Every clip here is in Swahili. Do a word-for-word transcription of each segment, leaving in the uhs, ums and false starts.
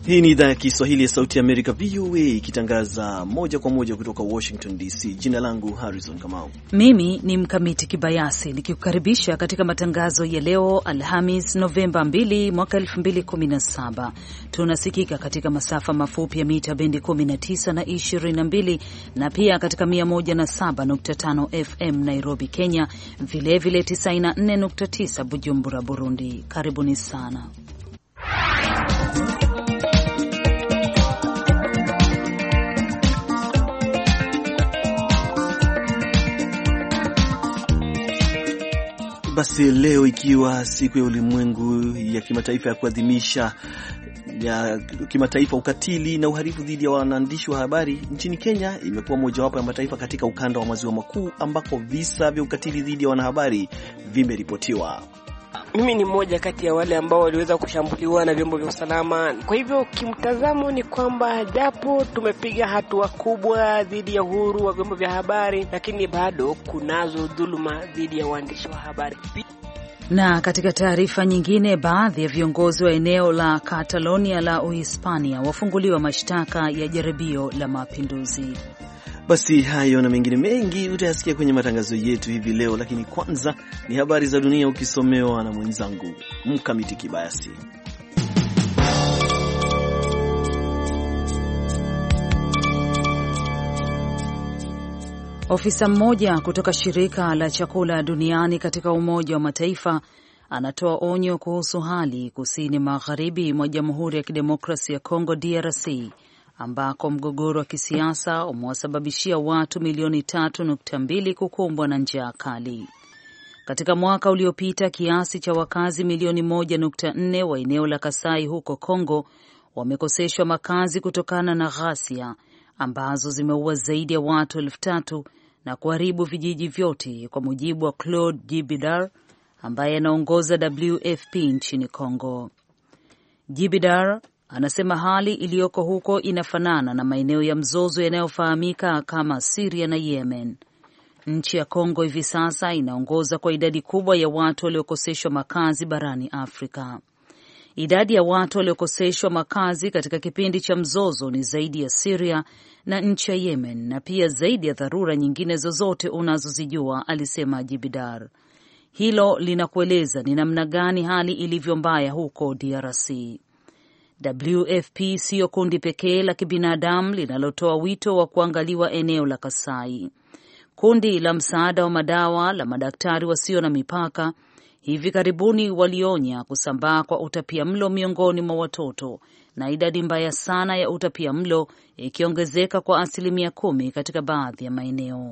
Hii ni idhaa ya Kiswahili ya Sauti ya Amerika, V O A, ikitangaza moja kwa moja kutoka Washington D C. Jina langu Harrison Kamau. Mimi ni Mkamiti Kibayasi, nikikukaribisha katika matangazo ya leo Alhamis Novemba mbili mwaka elfu mbili kumi na saba. Tunasikika katika masafa mafupi ya mita bendi kumi na tisa na ishirini na mbili na pia katika mia moja na saba nukta tano F M Nairobi, Kenya, vilevile tisini na nne nukta tisa Bujumbura, Burundi. Karibuni sana. Basi leo ikiwa siku ya ulimwengu ya kimataifa ya kuadhimisha ya kimataifa ukatili na uhalifu dhidi ya waandishi wa habari, nchini Kenya imekuwa mojawapo ya mataifa katika ukanda wa maziwa makuu ambako visa vya ukatili dhidi ya wanahabari vimeripotiwa. Mimi ni mmoja kati ya wale ambao waliweza kushambuliwa na vyombo vya usalama. Kwa hivyo kimtazamo ni kwamba japo tumepiga hatua kubwa dhidi ya uhuru wa vyombo vya habari, lakini bado kunazo dhuluma dhidi ya waandishi wa habari. Na katika taarifa nyingine, baadhi ya viongozi wa eneo la Catalonia la Uhispania wafunguliwa mashtaka ya jaribio la mapinduzi. Basi hayo na mengine mengi utayasikia kwenye matangazo yetu hivi leo, lakini kwanza ni habari za dunia ukisomewa na mwenzangu Mkamiti Kibayasi. Ofisa mmoja kutoka shirika la chakula duniani katika Umoja wa Mataifa anatoa onyo kuhusu hali kusini magharibi mwa Jamhuri ya Kidemokrasia ya Kongo D R C, ambako mgogoro wa kisiasa umewasababishia watu milioni tatu nukta mbili kukumbwa na njaa kali. Katika mwaka uliopita, kiasi cha wakazi milioni moja nukta nne wa eneo la Kasai huko Kongo wamekoseshwa makazi kutokana na ghasia ambazo zimeua zaidi ya watu elfu tatu na kuharibu vijiji vyote, kwa mujibu wa Claude Jibidar ambaye anaongoza W F P nchini Kongo. Jibidar anasema hali iliyoko huko inafanana na maeneo ya mzozo yanayofahamika kama Syria na Yemen. Nchi ya Kongo hivi sasa inaongoza kwa idadi kubwa ya watu waliokoseshwa makazi barani Afrika. Idadi ya watu waliokoseshwa makazi katika kipindi cha mzozo ni zaidi ya Syria na nchi ya Yemen, na pia zaidi ya dharura nyingine zozote unazozijua, alisema Jibidar. Hilo linakueleza ni namna gani hali ilivyo mbaya huko D R C. W F P siyo kundi pekee la kibinadamu linalotoa wito wa kuangaliwa eneo la Kasai. Kundi la msaada wa madawa la Madaktari Wasio na Mipaka hivi karibuni walionya kusambaa kwa utapiamlo miongoni mwa watoto, na idadi mbaya sana ya utapiamlo ikiongezeka kwa asilimia kumi katika baadhi ya maeneo.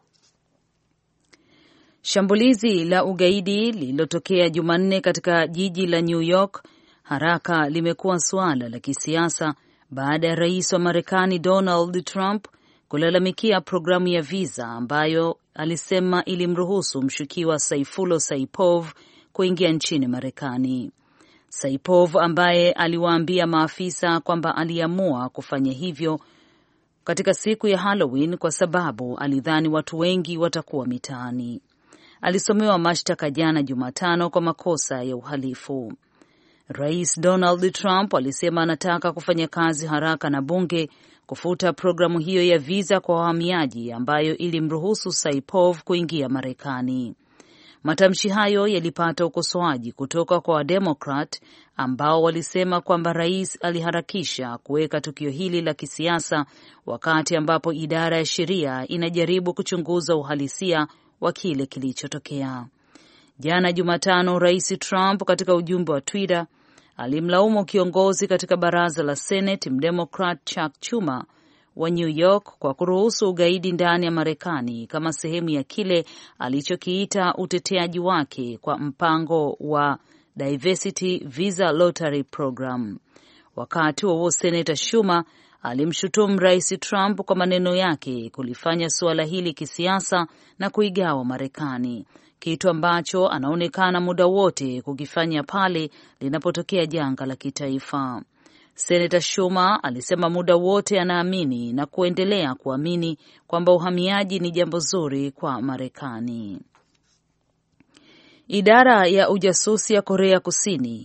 Shambulizi la ugaidi lililotokea Jumanne katika jiji la New York haraka limekuwa suala la kisiasa baada ya rais wa Marekani Donald Trump kulalamikia programu ya visa ambayo alisema ilimruhusu mshukiwa Sayfulo Saipov kuingia nchini Marekani. Saipov ambaye aliwaambia maafisa kwamba aliamua kufanya hivyo katika siku ya Halloween kwa sababu alidhani watu wengi watakuwa mitaani. Alisomewa mashtaka jana Jumatano kwa makosa ya uhalifu. Rais Donald Trump alisema anataka kufanya kazi haraka na bunge kufuta programu hiyo ya visa kwa wahamiaji ambayo ilimruhusu Saipov kuingia Marekani. Matamshi hayo yalipata ukosoaji kutoka kwa Wademokrat ambao walisema kwamba rais aliharakisha kuweka tukio hili la kisiasa wakati ambapo idara ya sheria inajaribu kuchunguza uhalisia wa kile kilichotokea. Jana Jumatano, Rais Trump katika ujumbe wa Twitter alimlaumu kiongozi katika baraza la Senate Mdemokrat Chuck Schumer wa New York kwa kuruhusu ugaidi ndani ya Marekani kama sehemu ya kile alichokiita uteteaji wake kwa mpango wa Diversity Visa Lottery Program. Wakati huo Senator Schumer alimshutumu Rais Trump kwa maneno yake kulifanya suala hili kisiasa na kuigawa Marekani, kitu ambacho anaonekana muda wote kukifanya pale linapotokea janga la kitaifa. Senator Schumer alisema muda wote anaamini na kuendelea kuamini kwamba uhamiaji ni jambo zuri kwa Marekani. Idara ya ujasusi ya Korea Kusini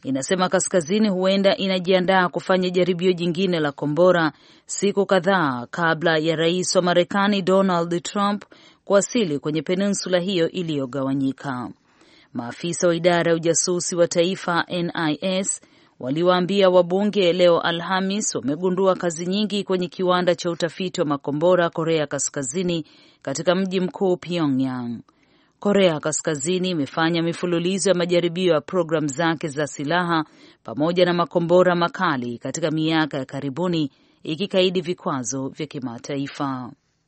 inasema kaskazini huenda inajiandaa kufanya jaribio jingine la kombora siku kadhaa kabla ya rais wa Marekani Donald Trump kuwasili kwenye peninsula hiyo iliyogawanyika. Maafisa wa idara ya ujasusi wa taifa N I S waliwaambia wabunge leo Alhamis wamegundua kazi nyingi kwenye kiwanda cha utafiti wa makombora Korea Kaskazini katika mji mkuu Pyongyang. Korea Kaskazini imefanya mifululizo ya majaribio ya programu zake za silaha pamoja na makombora makali katika miaka ya karibuni, ikikaidi vikwazo vya kimataifa.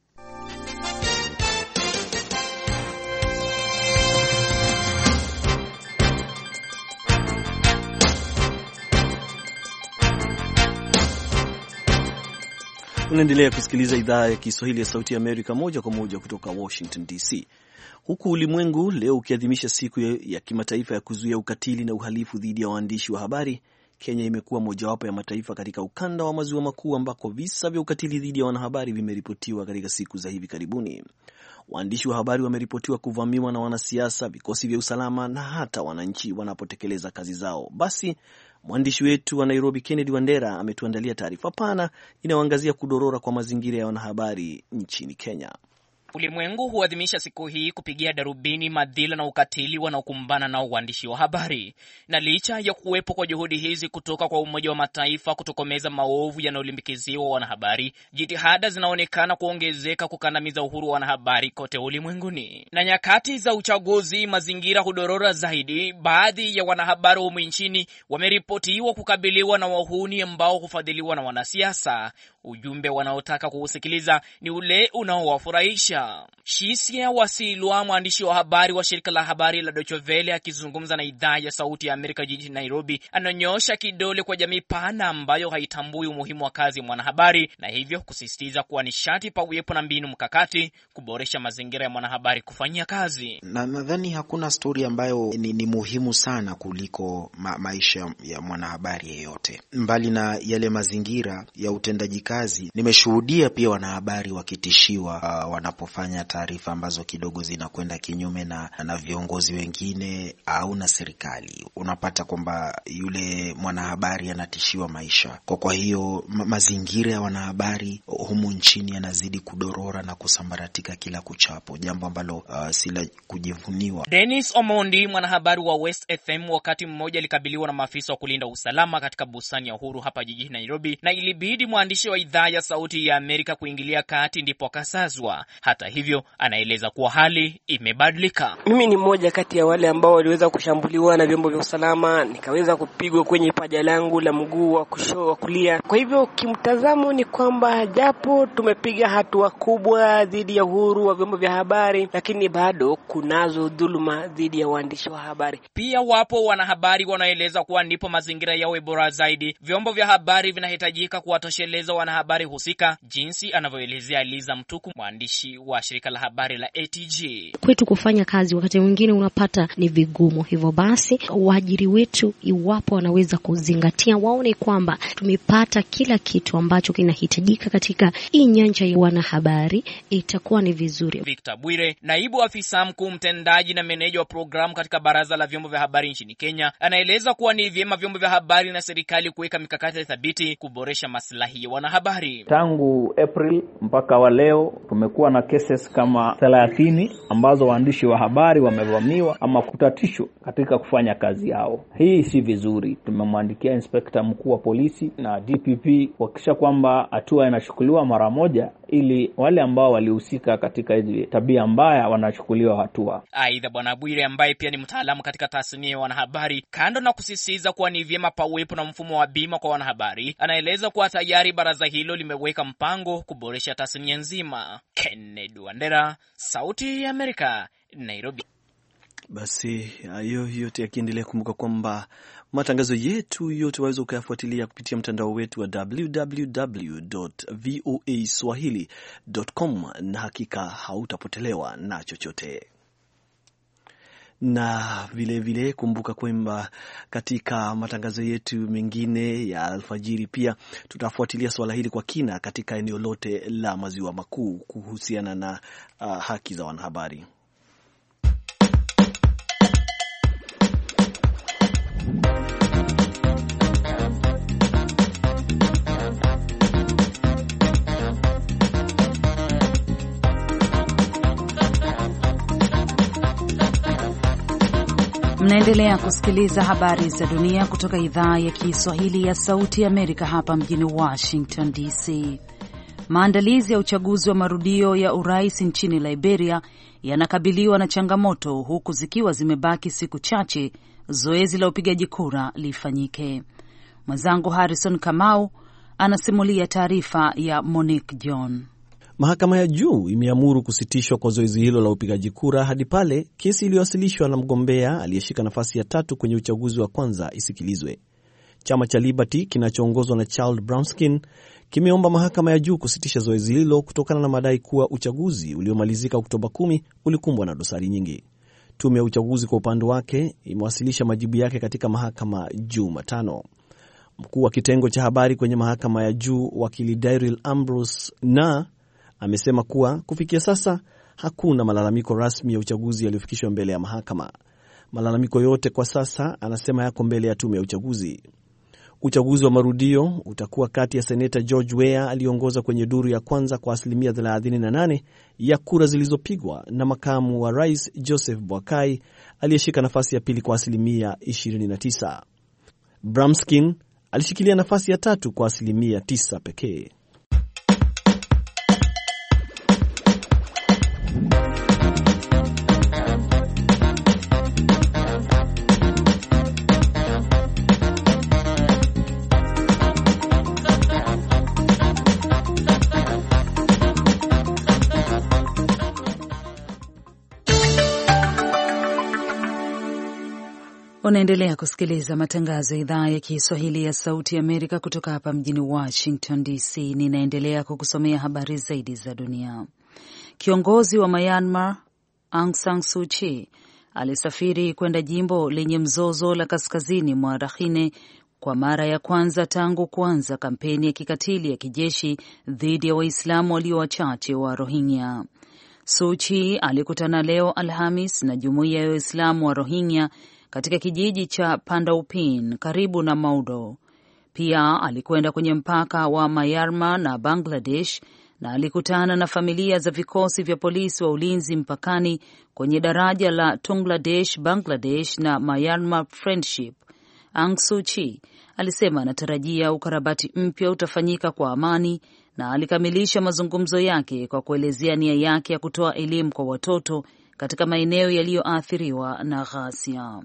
Unaendelea kusikiliza idhaa ya Kiswahili ya Sauti ya Amerika moja kwa moja kutoka Washington D C. Huku ulimwengu leo ukiadhimisha siku ya, ya kimataifa ya kuzuia ukatili na uhalifu dhidi ya waandishi wa habari, Kenya imekuwa mojawapo ya mataifa katika ukanda wa maziwa makuu ambako visa vya ukatili dhidi ya wanahabari vimeripotiwa katika siku za hivi karibuni. Waandishi wa habari wameripotiwa kuvamiwa na wanasiasa, vikosi vya usalama na hata wananchi wanapotekeleza kazi zao. Basi mwandishi wetu wa Nairobi Kennedy Wandera ametuandalia taarifa pana inayoangazia kudorora kwa mazingira ya wanahabari nchini Kenya. Ulimwengu huadhimisha siku hii kupigia darubini madhila na ukatili wanaokumbana nao waandishi wa habari. Na licha ya kuwepo kwa juhudi hizi kutoka kwa Umoja wa Mataifa kutokomeza maovu yanayolimbikiziwa wanahabari, jitihada zinaonekana kuongezeka kukandamiza uhuru wa wanahabari kote ulimwenguni. Na nyakati za uchaguzi mazingira hudorora zaidi. Baadhi ya wanahabari humu nchini wameripotiwa kukabiliwa na wahuni ambao hufadhiliwa na wanasiasa. Ujumbe wanaotaka kuusikiliza ni ule unaowafurahisha. Shisia Wasilwa, mwandishi wa habari wa shirika la habari la Deutsche Welle, akizungumza na idhaa ya Sauti ya Amerika jijini Nairobi, ananyosha kidole kwa jamii pana ambayo haitambui umuhimu wa kazi ya mwanahabari, na hivyo kusisitiza kuwa ni sharti pawepo na mbinu mkakati kuboresha mazingira ya mwanahabari kufanyia kazi. Na nadhani hakuna story ambayo ni, ni muhimu sana kuliko ma, maisha ya mwanahabari yeyote. Mbali na yale mazingira ya utendaji kazi, nimeshuhudia pia wanahabari wakitishiwa uh, wanapofanya taarifa ambazo kidogo zinakwenda kinyume na, na viongozi wengine au na serikali. Unapata kwamba yule mwanahabari anatishiwa maisha. Kwa kwa hiyo ma, mazingira ya wanahabari humu nchini yanazidi kudorora na kusambaratika kila kuchapo, jambo ambalo uh, sila kujivuniwa. Dennis Omondi, mwanahabari wa West F M, wakati mmoja alikabiliwa na maafisa wa kulinda usalama katika bustani ya Uhuru hapa jijini Nairobi, na ilibidi mwandishi wa idhaa ya Sauti ya Amerika kuingilia kati ndipo akasazwa. Hata hivyo anaeleza kuwa hali imebadilika. Mimi ni mmoja kati ya wale ambao waliweza kushambuliwa na vyombo vya usalama, nikaweza kupigwa kwenye paja langu la mguu wa kushoto wa kulia. Kwa hivyo kimtazamo ni kwamba japo tumepiga hatua kubwa dhidi ya uhuru wa vyombo vya habari, lakini bado kunazo dhuluma dhidi ya waandishi wa habari. Pia wapo wanahabari wanaeleza kuwa ndipo mazingira yawe bora zaidi, vyombo vya habari vinahitajika kuwatosheleza wanahabari husika, jinsi anavyoelezea Liza Mtuku, mwandishi wa shirika la habari la A T G. Kwetu kufanya kazi wakati mwingine unapata ni vigumu. Hivyo basi waajiri wetu, iwapo wanaweza kuzingatia, waone kwamba tumepata kila kitu ambacho kinahitajika katika hii nyanja ya wanahabari, itakuwa ni vizuri. Victor Bwire, naibu afisa mkuu mtendaji na meneja wa programu katika Baraza la Vyombo vya Habari nchini Kenya, anaeleza kuwa ni vyema vyombo vya habari na serikali kuweka mikakati thabiti kuboresha maslahi ya wanahabari. Tangu April mpaka wa leo tumekuwa na cases kama thelathini ambazo waandishi wa habari wamevamiwa ama kutatishwa katika kufanya kazi yao. Hii si vizuri. Tumemwandikia inspector mkuu wa polisi na D P P kuhakikisha kwamba hatua inachukuliwa mara moja, ili wale ambao walihusika katika hizi tabia mbaya wanachukuliwa hatua. Aidha, Bwana Bwire, ambaye pia ni mtaalamu katika tasnia ya wanahabari, kando na kusisitiza kuwa ni vyema pawepo na mfumo wa bima kwa wanahabari, anaeleza kuwa tayari baraza hilo limeweka mpango kuboresha tasnia nzima. Kennedy Wandera, Sauti ya Amerika, Nairobi. Basi hayo yote yakiendelea, kumbuka kwamba matangazo yetu yote waweza ukayafuatilia kupitia mtandao wetu wa w w w dot voa swahili dot com, na hakika hautapotelewa na chochote. Na vile vile kumbuka kwamba katika matangazo yetu mengine ya alfajiri pia tutafuatilia swala hili kwa kina katika eneo lote la maziwa makuu kuhusiana na uh, haki za wanahabari. Mnaendelea kusikiliza habari za dunia kutoka idhaa ya Kiswahili ya Sauti ya Amerika hapa mjini Washington D C. Maandalizi ya uchaguzi wa marudio ya urais nchini Liberia yanakabiliwa na changamoto huku zikiwa zimebaki siku chache zoezi la upigaji kura lifanyike. Mwenzangu Harrison Kamau anasimulia taarifa ya Monique John. Mahakama ya juu imeamuru kusitishwa kwa zoezi hilo la upigaji kura hadi pale kesi iliyowasilishwa na mgombea aliyeshika nafasi ya tatu kwenye uchaguzi wa kwanza isikilizwe. Chama cha Liberty kinachoongozwa na Charles Brownskin kimeomba mahakama ya juu kusitisha zoezi hilo kutokana na madai kuwa uchaguzi uliomalizika Oktoba kumi ulikumbwa na dosari nyingi. Tume ya uchaguzi kwa upande wake imewasilisha majibu yake katika mahakama Jumatano. Mkuu wa kitengo cha habari kwenye mahakama ya juu, wakili Daryl Ambrose na amesema kuwa kufikia sasa hakuna malalamiko rasmi ya uchaguzi yaliyofikishwa mbele ya mahakama. Malalamiko yote kwa sasa anasema yako mbele ya tume ya uchaguzi. Uchaguzi wa marudio utakuwa kati ya seneta George Weah aliongoza kwenye duru ya kwanza kwa asilimia thelathini na nane ya kura zilizopigwa na makamu wa rais Joseph Boakai aliyeshika nafasi ya pili kwa asilimia ishirini na tisa. Brownskin alishikilia nafasi ya tatu kwa asilimia tisa pekee. Unaendelea kusikiliza matangazo ya idhaa ya Kiswahili ya Sauti ya Amerika kutoka hapa mjini Washington D C. Ninaendelea kukusomea habari zaidi za dunia. Kiongozi wa Myanmar Aung San Suu Kyi alisafiri kwenda jimbo lenye mzozo la kaskazini mwa Rakhine kwa mara ya kwanza tangu kuanza kampeni ya kikatili ya kijeshi dhidi ya Waislamu walio wachache wa Rohingya. Suu Kyi alikutana leo Alhamis na jumuiya ya Waislamu wa Rohingya katika kijiji cha Pandaupin karibu na Maudo. Pia alikwenda kwenye mpaka wa Myanmar na Bangladesh na alikutana na familia za vikosi vya polisi wa ulinzi mpakani kwenye daraja la Tungladesh, Bangladesh na Myanmar Friendship. Aung Suu Kyi alisema anatarajia ukarabati mpya utafanyika kwa amani na alikamilisha mazungumzo yake kwa kuelezea nia yake ya kutoa elimu kwa watoto katika maeneo yaliyoathiriwa na ghasia.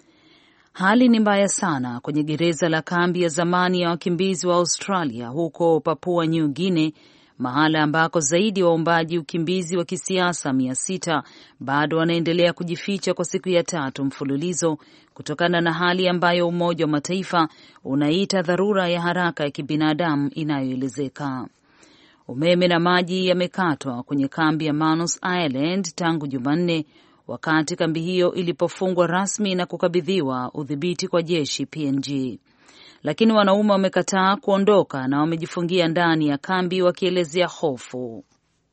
Hali ni mbaya sana kwenye gereza la kambi ya zamani ya wakimbizi wa Australia huko Papua New Guinea, mahala ambako zaidi waombaji ukimbizi wa kisiasa mia sita bado wanaendelea kujificha kwa siku ya tatu mfululizo kutokana na hali ambayo Umoja wa Mataifa unaita dharura ya haraka ya kibinadamu inayoelezeka. Umeme na maji yamekatwa kwenye kambi ya Manus Island tangu Jumanne, wakati kambi hiyo ilipofungwa rasmi na kukabidhiwa udhibiti kwa jeshi P N G. Lakini wanaume wamekataa kuondoka na wamejifungia ndani ya kambi wakielezea hofu.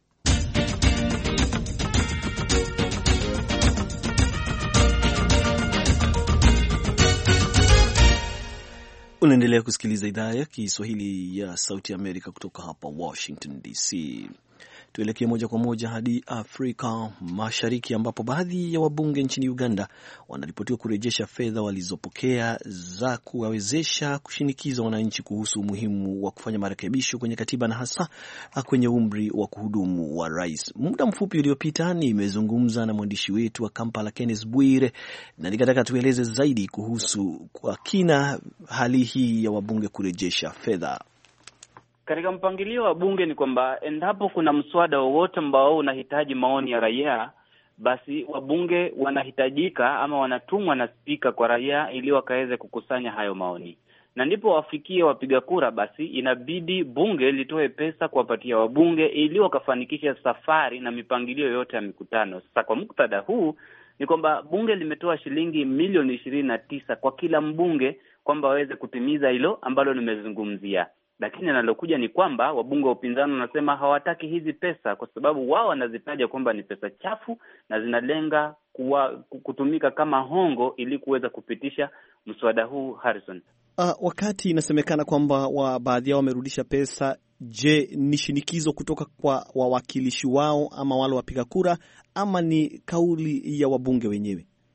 Unaendelea kusikiliza idhaa ya Kiswahili ya Sauti ya Amerika kutoka hapa Washington D C. Tuelekee moja kwa moja hadi Afrika Mashariki ambapo baadhi ya wabunge nchini Uganda wanaripotiwa kurejesha fedha walizopokea za kuwawezesha kushinikiza wananchi kuhusu umuhimu wa kufanya marekebisho kwenye katiba na hasa kwenye umri wa kuhudumu wa rais. Muda mfupi uliopita nimezungumza na mwandishi wetu wa Kampala Kenneth Bwire na nikataka tueleze zaidi kuhusu kwa kina hali hii ya wabunge kurejesha fedha. Katika mpangilio wa bunge ni kwamba endapo kuna mswada wowote ambao unahitaji maoni ya raia, basi wabunge wanahitajika ama wanatumwa na spika kwa raia ili wakaweze kukusanya hayo maoni. Na ndipo wafikie wapiga kura, basi inabidi bunge litoe pesa kuwapatia wabunge ili wakafanikisha safari na mipangilio yote ya mikutano. Sasa kwa muktadha huu ni kwamba bunge limetoa shilingi milioni ishirini na tisa kwa kila mbunge kwamba waweze kutimiza hilo ambalo nimezungumzia. Lakini analokuja ni kwamba wabunge wa upinzani wanasema hawataki hizi pesa kwa sababu wao wanazitaja kwamba ni pesa chafu na zinalenga kuwa, kutumika kama hongo ili kuweza kupitisha mswada huu. Harrison, uh, wakati inasemekana kwamba wa baadhi yao wamerudisha pesa, je, ni shinikizo kutoka kwa wawakilishi wao ama wale wapiga kura ama ni kauli ya wabunge wenyewe?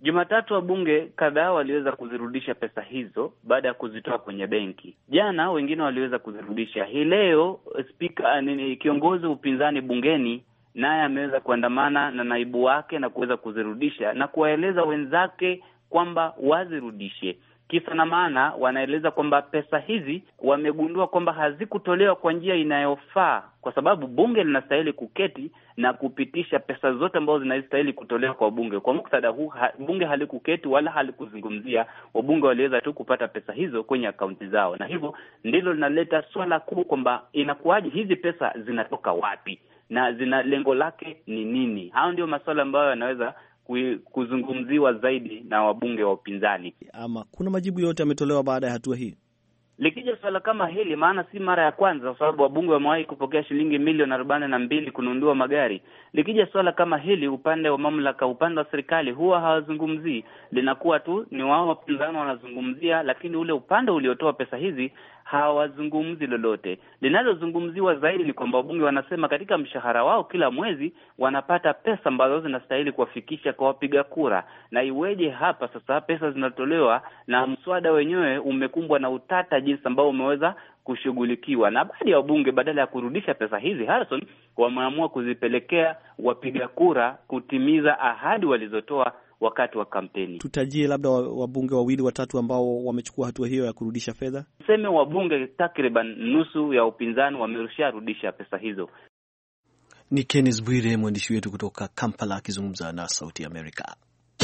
Jumatatu wabunge kadhaa waliweza kuzirudisha pesa hizo baada ya kuzitoa kwenye benki. Jana wengine waliweza kuzirudisha. Hii leo spika nini, kiongozi upinzani bungeni naye ameweza kuandamana na naibu wake na kuweza kuzirudisha na kuwaeleza wenzake kwamba wazirudishe. Kisa na maana, wanaeleza kwamba pesa hizi wamegundua kwamba hazikutolewa kwa njia inayofaa, kwa sababu bunge linastahili kuketi na kupitisha pesa zote ambazo zinastahili kutolewa kwa bunge. Kwa muktadha huu ha, bunge halikuketi wala halikuzungumzia, wabunge waliweza tu kupata pesa hizo kwenye akaunti zao, na hivyo ndilo linaleta swala kuu kwamba inakuwaje hizi pesa zinatoka wapi na zina lengo lake ni nini. Hao ndio masuala ambayo yanaweza kuzungumziwa zaidi na wabunge wa upinzani. Ama kuna majibu yote yametolewa baada ya hatua hii? Likija swala kama hili, maana si mara ya kwanza, kwa sababu wabunge wamewahi kupokea shilingi milioni arobaini na mbili kununua magari. Likija swala kama hili, upande wa mamlaka, upande wa serikali huwa hawazungumzii, linakuwa tu ni wao wapinzani wanazungumzia, lakini ule upande uliotoa pesa hizi hawazungumzi lolote. Linalozungumziwa zaidi ni kwamba wabunge wanasema katika mshahara wao kila mwezi wanapata pesa ambazo zinastahili kuwafikisha kwa wapiga kura. Na iweje hapa sasa pesa zinatolewa na mswada wenyewe umekumbwa na utata jinsi ambao umeweza kushughulikiwa, na baadhi ya wabunge badala ya kurudisha pesa hizi, Harrison, wameamua kuzipelekea wapiga kura kutimiza ahadi walizotoa wakati wa kampeni. Tutajie labda wabunge wawili watatu ambao wamechukua hatua hiyo ya kurudisha fedha. Tuseme wabunge takriban nusu ya upinzani wamerusharudisha pesa hizo. Ni Kenneth Bwire, mwandishi wetu kutoka Kampala, akizungumza na Sauti Amerika.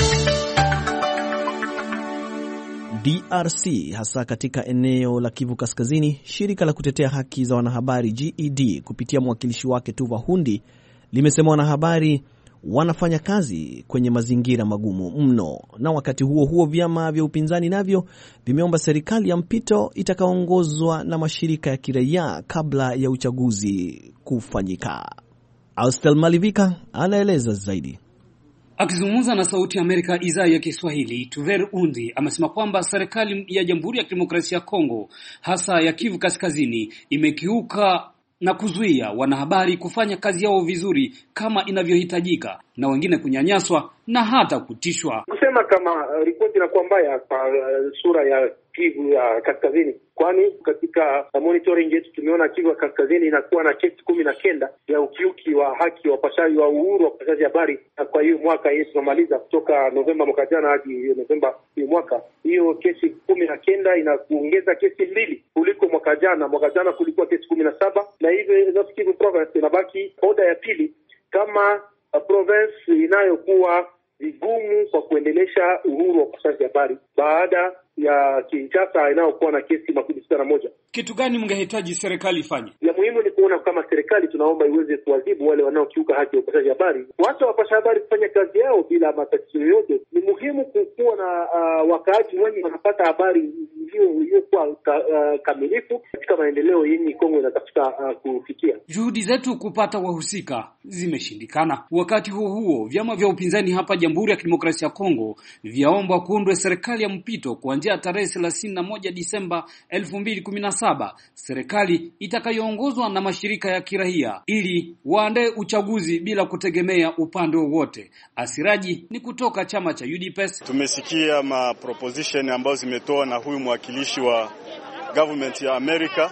D R C, hasa katika eneo la Kivu Kaskazini, shirika la kutetea haki za wanahabari G E D kupitia mwakilishi wake Tuva Hundi limesema wanahabari wanafanya kazi kwenye mazingira magumu mno, na wakati huo huo vyama vya upinzani navyo vimeomba serikali ya mpito itakaoongozwa na mashirika ya kiraia kabla ya uchaguzi kufanyika. Austel Malivika anaeleza zaidi. Akizungumza na Sauti ya Amerika idhaa ya Kiswahili, Tuver Undi amesema kwamba serikali ya Jamhuri ya Kidemokrasia ya Kongo, hasa ya Kivu Kaskazini, imekiuka na kuzuia wanahabari kufanya kazi yao vizuri kama inavyohitajika, na wengine kunyanyaswa na hata kutishwa. Kusema kama uh, ripoti inakuwa mbaya kwa uh, sura ya Kivu ya Kaskazini, kwani katika uh, monitoring yetu tumeona Kivu ya Kaskazini inakuwa na kesi kumi na kenda ya ukiuki wa haki wa wapashaji wa uhuru wa kupashaji habari. Kwa hiyo mwaka yetu tunamaliza kutoka Novemba mwaka jana hadi Novemba hii mwaka, hiyo kesi kumi na kenda inakuongeza kesi mbili kuliko mwaka jana. Mwaka jana kulikuwa kesi kumi na saba, na hivyo Kivu province inabaki oda ya pili kama uh, province inayokuwa vigumu kwa kuendelesha uhuru wa kupashaji habari baada ya Kinshasa inayokuwa na kesi makumi sita na moja. Kitu gani mngehitaji serikali ifanye? Ya muhimu ni kuona kama serikali tunaomba iweze kuadhibu wale wanaokiuka haki ya upashaji habari. Watu wapasha habari kufanya kazi yao bila matatizo yoyote. Ni muhimu kuwa na uh, wakaaji wengi wanapata habari iliyokuwa ka, uh, kamilifu katika maendeleo yenye Kongo inatafuta uh, kufikia. Juhudi zetu kupata wahusika zimeshindikana. Wakati huo huo, vyama vya upinzani hapa Jamhuri ya Kidemokrasia ya Kongo vyaomba kuundwe serikali ya mpito kuanzia tarehe thelathini na moja Disemba elfu mbili kumi na saba, serikali itakayoongozwa na mashirika ya kiraia ili waandae uchaguzi bila kutegemea upande wowote. Asiraji ni kutoka chama cha U D P S. Tumesikia ma proposition ambazo zimetoa na huyu mwakilishi wa government ya Amerika.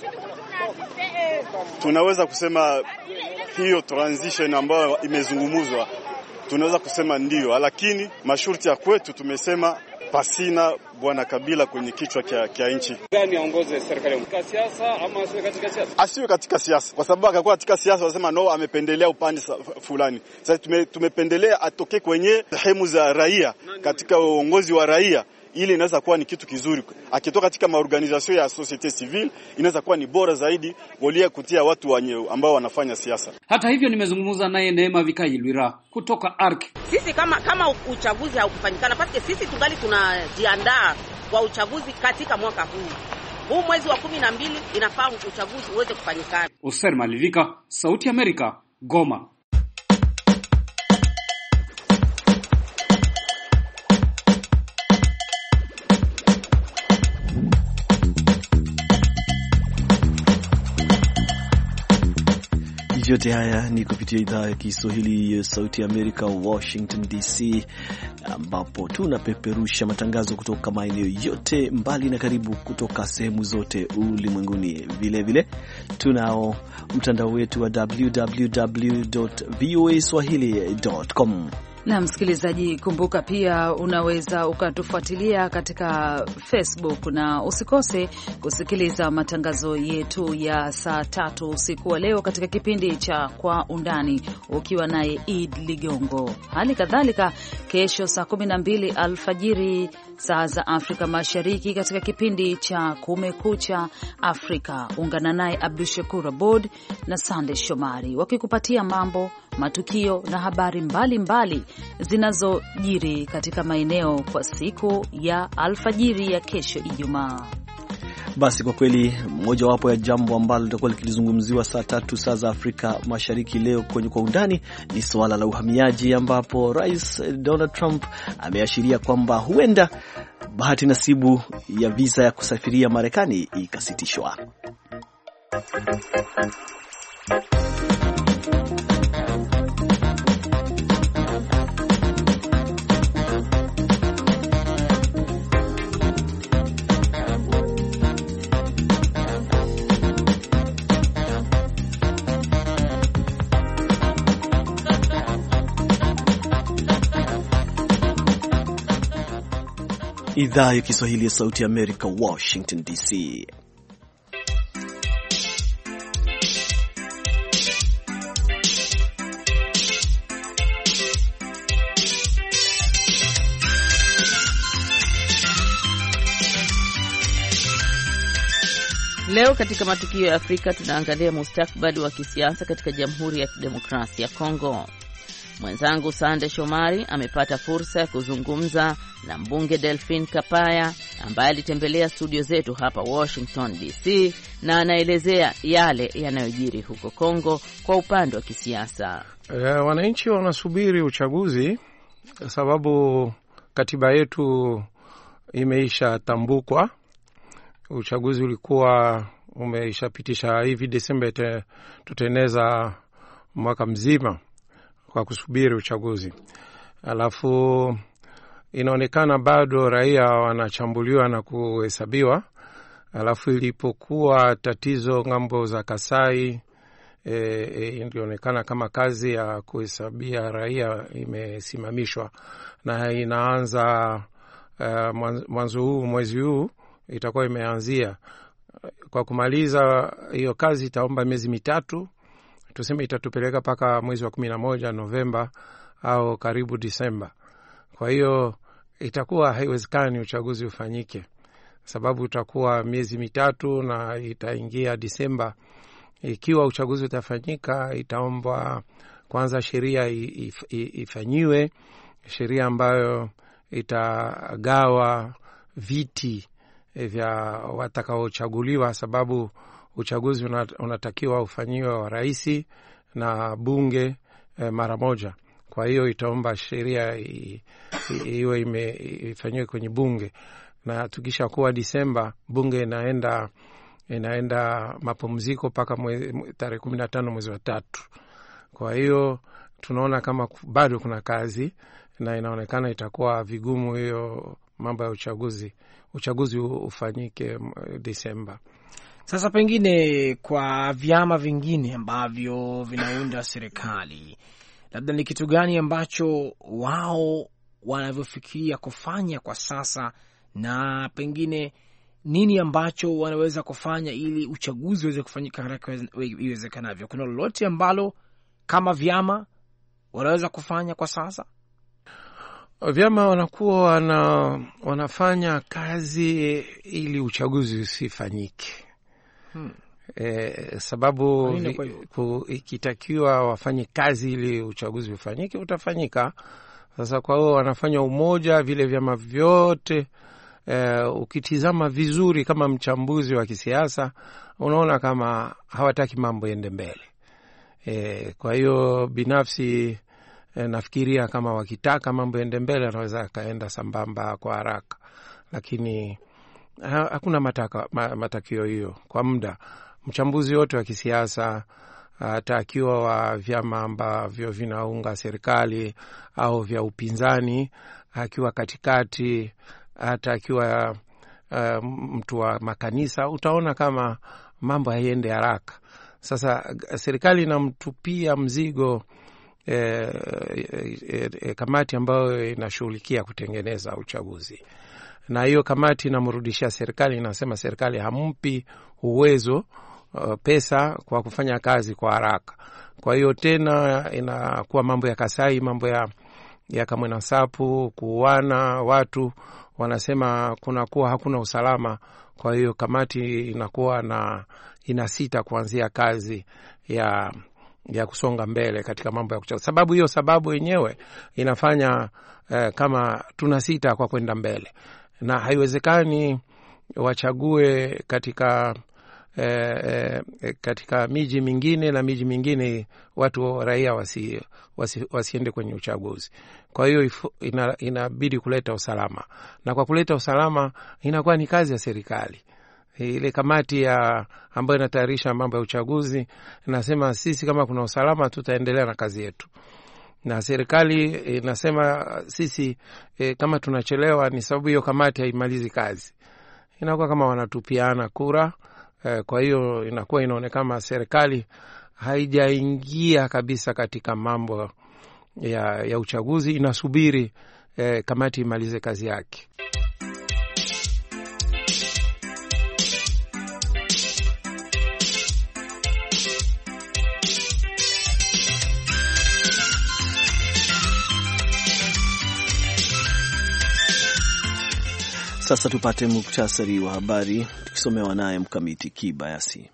Tunaweza kusema hiyo transition ambayo imezungumuzwa, tunaweza kusema ndio, lakini masharti ya kwetu tumesema pasina Bwana Kabila kwenye kichwa kia, kia nchi. Gani aongoze serikali katika siasa ama asiwe katika siasa? Asiwe katika siasa, kwa sababu akakuwa katika siasa wasema no, amependelea upande fulani. Sasa tume, tumependelea atoke kwenye sehemu za raia, katika uongozi wa raia, ili inaweza kuwa ni kitu kizuri. Akitoka katika maorganization ya societe civile inaweza kuwa ni bora zaidi kulia kutia watu wanye ambao wanafanya siasa. Hata hivyo nimezungumza naye Neema Vikayilwira kutoka A R C. Sisi kama kama uchaguzi haukufanyikana, paske sisi tungali tunajiandaa kwa uchaguzi katika mwaka huu. Huu mwezi wa kumi na mbili inafaa uchaguzi uweze kufanyikana. Oser Malivika, Sauti Amerika, Goma. Yote haya ni kupitia idhaa ya Kiswahili ya Sauti ya Amerika, Washington D C, ambapo tunapeperusha matangazo kutoka maeneo yote mbali na karibu kutoka sehemu zote ulimwenguni. Vile vile tunao mtandao wetu wa w w w dot v o a swahili dot com. Na msikilizaji, kumbuka pia unaweza ukatufuatilia katika Facebook, na usikose kusikiliza matangazo yetu ya saa tatu usiku wa leo katika kipindi cha Kwa Undani ukiwa naye Eid Ligongo. Hali kadhalika kesho saa kumi na mbili alfajiri saa za Afrika Mashariki katika kipindi cha Kumekucha Afrika. Ungana naye Abdushakur Abod na Sande Shomari wakikupatia mambo, matukio na habari mbalimbali zinazojiri katika maeneo kwa siku ya alfajiri ya kesho Ijumaa. Basi kwa kweli mojawapo ya jambo ambalo litakuwa likizungumziwa saa tatu saa za Afrika Mashariki leo kwenye Kwa Undani ni suala la uhamiaji, ambapo Rais Donald Trump ameashiria kwamba huenda bahati nasibu ya visa ya kusafiria Marekani ikasitishwa. Idhaa ya Kiswahili ya Sauti ya Amerika, Washington D C. Leo katika matukio ya Afrika tunaangalia mustakabali wa kisiasa katika Jamhuri ya Kidemokrasia ya Kongo. Mwenzangu Sande Shomari amepata fursa ya kuzungumza na mbunge Delphine Kapaya ambaye alitembelea studio zetu hapa Washington D C na anaelezea yale yanayojiri huko Kongo kwa upande wa kisiasa. E, wananchi wanasubiri uchaguzi kwa sababu katiba yetu imeisha tambukwa. Uchaguzi ulikuwa umeishapitisha hivi Desemba, tuteneza mwaka mzima kwa kusubiri uchaguzi. Alafu inaonekana bado raia wanachambuliwa na kuhesabiwa. Alafu ilipokuwa tatizo ngambo za Kasai, e, e, ilionekana kama kazi ya kuhesabia raia imesimamishwa na inaanza uh, mwanzo huu mwezi huu itakuwa imeanzia. Kwa kumaliza hiyo kazi itaomba miezi mitatu. Tuseme itatupeleka paka mwezi wa kumi na moja Novemba au karibu Disemba. Kwa hiyo itakuwa haiwezekani uchaguzi ufanyike, sababu utakuwa miezi mitatu na itaingia Disemba. Ikiwa uchaguzi utafanyika, itaomba kwanza sheria if, ifanyiwe, sheria ambayo itagawa viti vya watakaochaguliwa, sababu uchaguzi unatakiwa ufanyiwe wa rais na bunge e, mara moja. Kwa hiyo itaomba sheria iwe ifanyiwe kwenye bunge, na tukisha kuwa Disemba bunge inaenda inaenda mapumziko paka tarehe kumi na tano mwezi wa tatu. Kwa hiyo tunaona kama bado kuna kazi na inaonekana itakuwa vigumu hiyo mambo ya uchaguzi uchaguzi ufanyike Disemba. Sasa pengine kwa vyama vingine ambavyo vinaunda serikali, labda ni kitu gani ambacho wao wanavyofikiria kufanya kwa sasa, na pengine nini ambacho wanaweza kufanya ili uchaguzi uweze kufanyika haraka iwezekanavyo? Kuna lolote ambalo kama vyama wanaweza kufanya kwa sasa? Vyama wanakuwa wana, wanafanya kazi ili uchaguzi usifanyike. Hmm. E, sababu ikitakiwa wafanye kazi ili uchaguzi ufanyike, utafanyika. Sasa kwa hiyo wanafanya umoja vile vyama vyote. E, ukitizama vizuri kama mchambuzi wa kisiasa unaona kama hawataki mambo yende mbele. E, kwa hiyo binafsi e, nafikiria kama wakitaka mambo yende mbele wanaweza kaenda sambamba kwa haraka, lakini ha, hakuna mataka, matakio hiyo kwa muda. Mchambuzi wote wa kisiasa hata akiwa wa vyama ambavyo vinaunga serikali au vya upinzani, akiwa katikati, hata akiwa uh, mtu wa makanisa, utaona kama mambo hayaende haraka. Sasa serikali inamtupia mzigo eh, eh, eh, kamati ambayo inashughulikia kutengeneza uchaguzi, na hiyo kamati inamrudishia serikali, inasema serikali hampi uwezo uh, pesa kwa kufanya kazi kwa haraka. Kwa hiyo tena inakuwa mambo ya Kasai, mambo ya ya Kamwina Nsapu, kuuana watu, wanasema kuna kuwa hakuna usalama. Kwa hiyo kamati inakuwa na inasita kuanzia kazi ya ya kusonga mbele katika mambo ya kuchagua. Sababu hiyo sababu yenyewe inafanya eh, kama tunasita kwa kwenda mbele, na haiwezekani wachague katika eh, eh, katika miji mingine na miji mingine watu raia wasi, wasi, wasiende kwenye uchaguzi. Kwa hiyo ina, inabidi kuleta usalama, na kwa kuleta usalama inakuwa ni kazi ya serikali. Ile kamati ya ambayo inatayarisha mambo ya uchaguzi inasema sisi kama kuna usalama tutaendelea na kazi yetu, na serikali inasema sisi e, kama tunachelewa ni sababu hiyo kamati haimalizi kazi. Inakuwa kama wanatupiana kura. E, kwa hiyo inakuwa inaonekana serikali haijaingia kabisa katika mambo ya, ya uchaguzi, inasubiri e, kamati imalize kazi yake. Sasa tupate muktasari wa habari tukisomewa naye Mkamiti Kibayasi.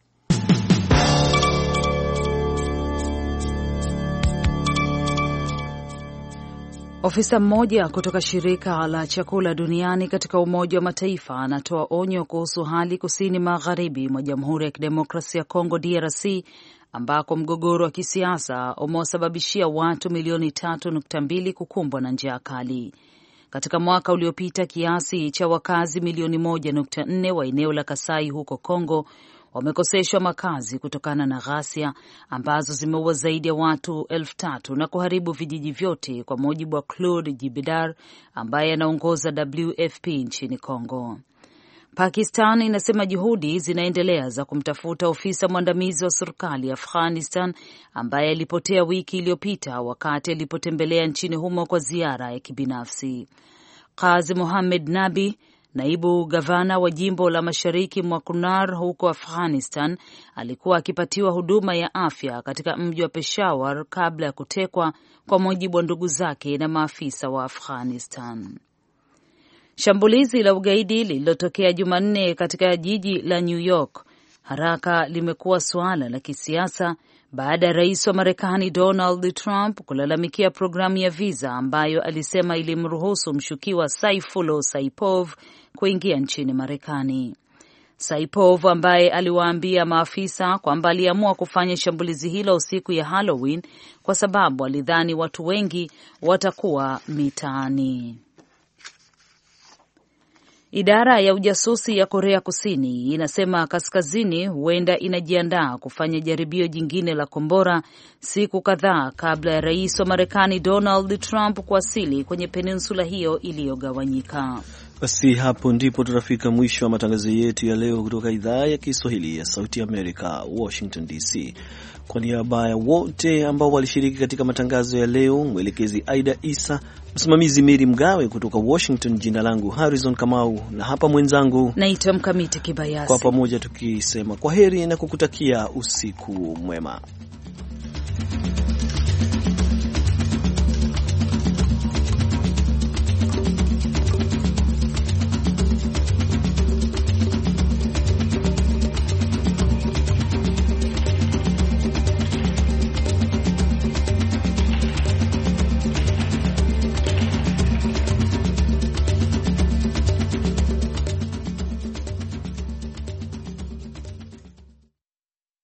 Ofisa mmoja kutoka shirika la chakula duniani katika Umoja wa Mataifa anatoa onyo kuhusu hali kusini magharibi mwa Jamhuri ya Kidemokrasia ya Kongo D R C, ambako mgogoro wa kisiasa umewasababishia watu milioni tatu nukta mbili kukumbwa na njaa kali. Katika mwaka uliopita kiasi cha wakazi milioni moja nukta nne wa eneo la Kasai huko Kongo wamekoseshwa makazi kutokana na ghasia ambazo zimeua zaidi ya watu elfu tatu na kuharibu vijiji vyote, kwa mujibu wa Claude Jibidar ambaye anaongoza W F P nchini Kongo. Pakistan inasema juhudi zinaendelea za kumtafuta ofisa mwandamizi wa serikali ya Afghanistan ambaye alipotea wiki iliyopita wakati alipotembelea nchini humo kwa ziara ya kibinafsi. Qazi Mohammed Nabi, naibu gavana wa jimbo la mashariki mwa Kunar huko Afghanistan, alikuwa akipatiwa huduma ya afya katika mji wa Peshawar kabla ya kutekwa, kwa mujibu wa ndugu zake na maafisa wa Afghanistan. Shambulizi la ugaidi lililotokea Jumanne katika jiji la New York haraka limekuwa suala la kisiasa baada ya rais wa Marekani Donald Trump kulalamikia programu ya visa ambayo alisema ilimruhusu mshukiwa Saifullah Saipov kuingia nchini Marekani. Saipov ambaye aliwaambia maafisa kwamba aliamua kufanya shambulizi hilo usiku ya Halloween kwa sababu alidhani watu wengi watakuwa mitaani. Idara ya ujasusi ya Korea Kusini inasema kaskazini huenda inajiandaa kufanya jaribio jingine la kombora siku kadhaa kabla ya rais wa Marekani Donald Trump kuwasili kwenye peninsula hiyo iliyogawanyika. Basi hapo ndipo tutafika mwisho wa matangazo yetu ya leo kutoka idhaa ya Kiswahili ya Sauti Amerika, Washington D C. Kwa niaba ya wote ambao walishiriki katika matangazo ya leo, mwelekezi Aida Isa, msimamizi Miri Mgawe kutoka Washington, jina langu Harrison Kamau na hapa mwenzangu naitwa Mkamiti Kibayasi, kwa pamoja tukisema kwaheri na kukutakia usiku mwema.